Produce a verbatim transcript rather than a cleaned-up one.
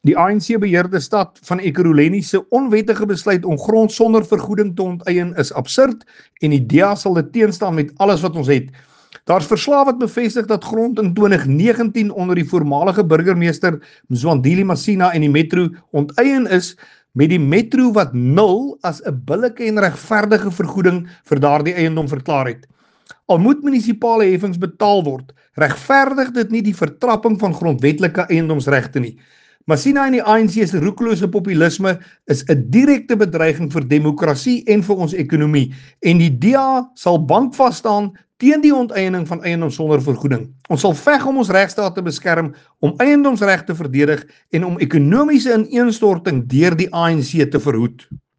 Die A N C-beheerde stad van Ekurhuleni se onwettige besluit om grond sonder vergoeding te onteien is absurd en die D A sal dit teenstaan met alles wat ons het. Daar's verslae wat bevestig dat grond in twintig negentien onder die voormalige burgemeester Mzwandile Masina en die metro onteien is, met die metro wat nul as 'n billike en regverdige vergoeding vir daardie eiendom verklaar het. Al moet munisipale heffings betaal word, regverdig dit nie die vertrapping van grondwetlike eiendomsregte nie. Masina en die A N C se roekelose populisme is 'n direkte bedreiging vir demokrasie en vir ons ekonomie, en die D A sal bankvas staan teen die onteiening van eiendom sonder vergoeding. Ons sal veg om ons regstaat te beskerm, om eiendomsreg te verdedig en om ekonomiese ineenstorting deur die A N C te verhoed.